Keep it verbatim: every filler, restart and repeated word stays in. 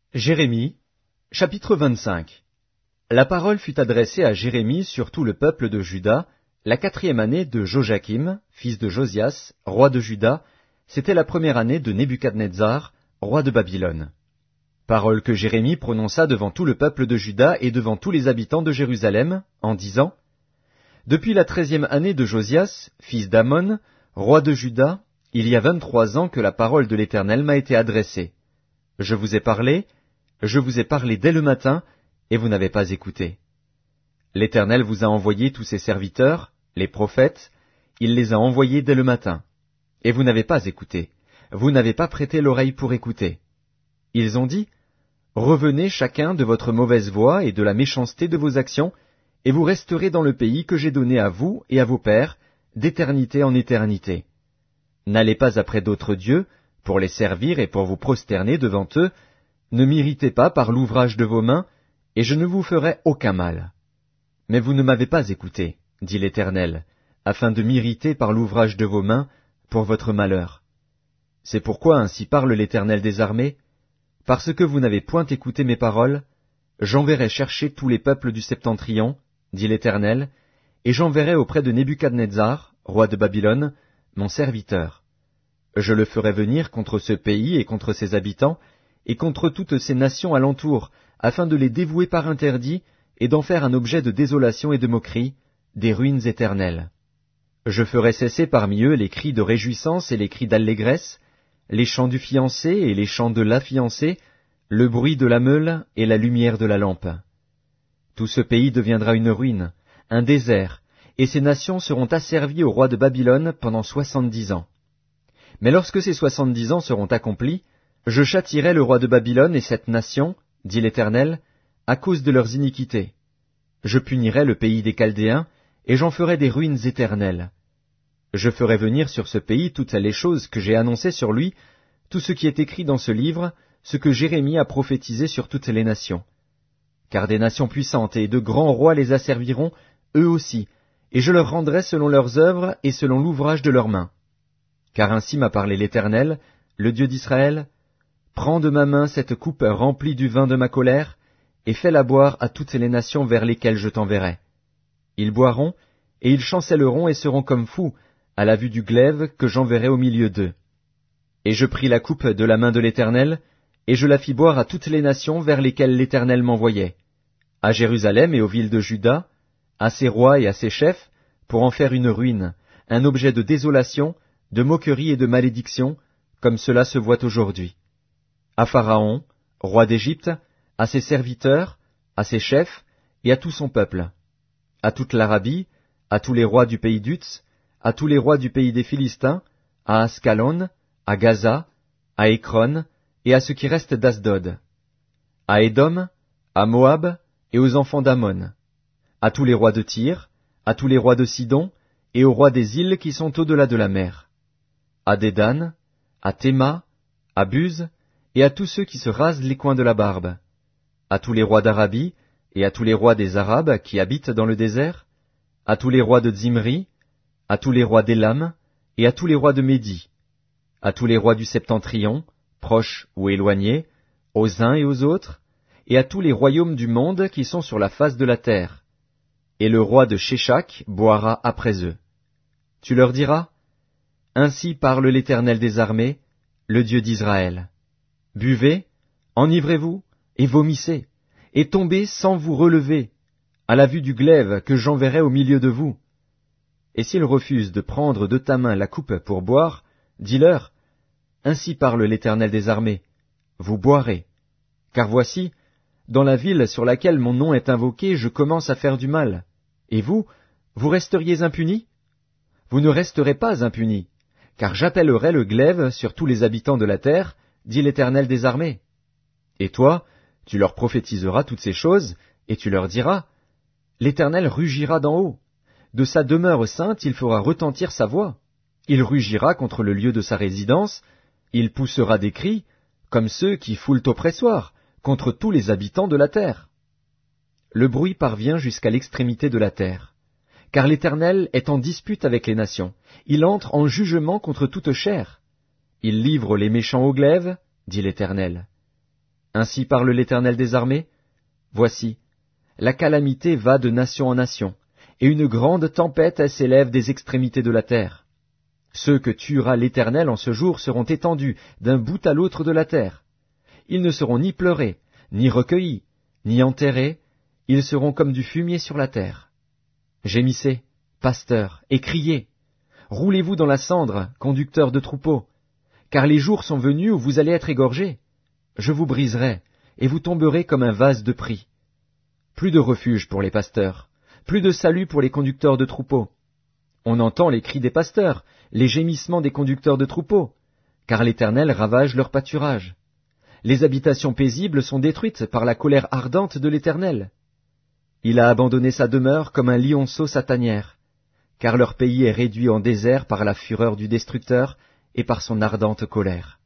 Jérémie, chapitre vingt-cinq. La parole fut adressée à Jérémie sur tout le peuple de Juda, la quatrième année de Joachim, fils de Josias, roi de Juda, c'était la première année de Nebuchadnezzar, roi de Babylone. Parole que Jérémie prononça devant tout le peuple de Juda et devant tous les habitants de Jérusalem, en disant: Depuis la treizième année de Josias, fils d'Amon, roi de Juda, il y a vingt-trois ans que la parole de l'Éternel m'a été adressée. Je vous ai parlé, je vous ai parlé dès le matin, et vous n'avez pas écouté. L'Éternel vous a envoyé tous ses serviteurs, les prophètes, il les a envoyés dès le matin. Et vous n'avez pas écouté, vous n'avez pas prêté l'oreille pour écouter. Ils ont dit: Revenez chacun de votre mauvaise voie et de la méchanceté de vos actions, et vous resterez dans le pays que j'ai donné à vous et à vos pères, d'éternité en éternité. N'allez pas après d'autres dieux, pour les servir et pour vous prosterner devant eux, ne m'irritez pas par l'ouvrage de vos mains, et je ne vous ferai aucun mal. Mais vous ne m'avez pas écouté, dit l'Éternel, afin de m'irriter par l'ouvrage de vos mains, pour votre malheur. C'est pourquoi ainsi parle l'Éternel des armées: parce que vous n'avez point écouté mes paroles, j'enverrai chercher tous les peuples du septentrion, dit l'Éternel, et j'enverrai auprès de Nebuchadnezzar, roi de Babylone, mon serviteur. Je le ferai venir contre ce pays et contre ses habitants, et contre toutes ces nations alentour, afin de les dévouer par interdit, et d'en faire un objet de désolation et de moquerie, des ruines éternelles. Je ferai cesser parmi eux les cris de réjouissance et les cris d'allégresse, les chants du fiancé et les chants de la fiancée, le bruit de la meule et la lumière de la lampe. Tout ce pays deviendra une ruine, un désert, et ces nations seront asservies au roi de Babylone pendant soixante-dix ans. Mais lorsque ces soixante-dix ans seront accomplis, je châtierai le roi de Babylone et cette nation, dit l'Éternel, à cause de leurs iniquités. Je punirai le pays des Chaldéens, et j'en ferai des ruines éternelles. Je ferai venir sur ce pays toutes les choses que j'ai annoncées sur lui, tout ce qui est écrit dans ce livre, ce que Jérémie a prophétisé sur toutes les nations. Car des nations puissantes et de grands rois les asserviront, eux aussi, et je leur rendrai selon leurs œuvres et selon l'ouvrage de leurs mains. Car ainsi m'a parlé l'Éternel, le Dieu d'Israël: Prends de ma main cette coupe remplie du vin de ma colère, et fais-la boire à toutes les nations vers lesquelles je t'enverrai. Ils boiront, et ils chancelleront et seront comme fous, à la vue du glaive que j'enverrai au milieu d'eux. Et je pris la coupe de la main de l'Éternel, et je la fis boire à toutes les nations vers lesquelles l'Éternel m'envoyait, à Jérusalem et aux villes de Juda, à ses rois et à ses chefs, pour en faire une ruine, un objet de désolation, de moquerie et de malédiction, comme cela se voit aujourd'hui. À Pharaon, roi d'Égypte, à ses serviteurs, à ses chefs, et à tout son peuple, à toute l'Arabie, à tous les rois du pays d'Utz, à tous les rois du pays des Philistins, à Ascalon, à Gaza, à Écron, et à ce qui reste d'Asdod, à Édom, à Moab, et aux enfants d'Ammon, à tous les rois de Tyr, à tous les rois de Sidon, et aux rois des îles qui sont au-delà de la mer, à Dédan, à Théma, à Buz, et à tous ceux qui se rasent les coins de la barbe, à tous les rois d'Arabie, et à tous les rois des Arabes qui habitent dans le désert, à tous les rois de Zimri, à tous les rois d'Élam, et à tous les rois de Médie, à tous les rois du septentrion, proches ou éloignés, aux uns et aux autres, et à tous les royaumes du monde qui sont sur la face de la terre. Et le roi de Sheshak boira après eux. Tu leur diras: Ainsi parle l'Éternel des armées, le Dieu d'Israël. Buvez, enivrez-vous, et vomissez, et tombez sans vous relever, à la vue du glaive que j'enverrai au milieu de vous. Et s'ils refusent de prendre de ta main la coupe pour boire, dis-leur: Ainsi parle l'Éternel des armées, vous boirez. Car voici, dans la ville sur laquelle mon nom est invoqué, je commence à faire du mal. Et vous, vous resteriez impunis? Vous ne resterez pas impunis, car j'appellerai le glaive sur tous les habitants de la terre, dit l'Éternel des armées. Et toi, tu leur prophétiseras toutes ces choses, et tu leur diras: L'Éternel rugira d'en haut. De sa demeure sainte il fera retentir sa voix. Il rugira contre le lieu de sa résidence, il poussera des cris, comme ceux qui foulent au pressoir, contre tous les habitants de la terre. Le bruit parvient jusqu'à l'extrémité de la terre, car l'Éternel est en dispute avec les nations, il entre en jugement contre toute chair. Il livre les méchants au glaive, dit l'Éternel. Ainsi parle l'Éternel des armées. Voici, la calamité va de nation en nation, et une grande tempête s'élève des extrémités de la terre. Ceux que tuera l'Éternel en ce jour seront étendus d'un bout à l'autre de la terre. Ils ne seront ni pleurés, ni recueillis, ni enterrés, ils seront comme du fumier sur la terre. Gémissez, pasteurs, et criez. Roulez-vous dans la cendre, conducteurs de troupeaux, car les jours sont venus où vous allez être égorgés. Je vous briserai, et vous tomberez comme un vase de prix. Plus de refuge pour les pasteurs, plus de salut pour les conducteurs de troupeaux. On entend les cris des pasteurs, les gémissements des conducteurs de troupeaux, car l'Éternel ravage leur pâturage. Les habitations paisibles sont détruites par la colère ardente de l'Éternel. Il a abandonné sa demeure comme un lionceau sa tanière, car leur pays est réduit en désert par la fureur du destructeur et par son ardente colère.